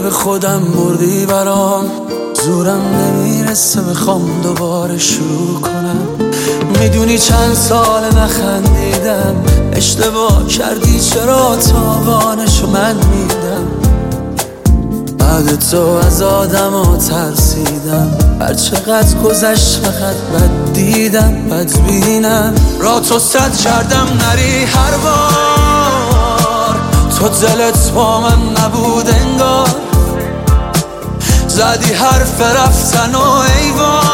به خودم بردی برام. زورم نمیرسه بخوام دوباره شروع کنم. میدونی چند سال نخندیدم، اشتباه کردی چرا تاوانشو من میدم. بعد تو از آدم ترسیدم، هر چقدر گذشت فقط بد دیدم، بد بینم. را تو صد کردم نری هر بار، تو دلت با من نبود انگار. زدی حرف رفتن و ایوان،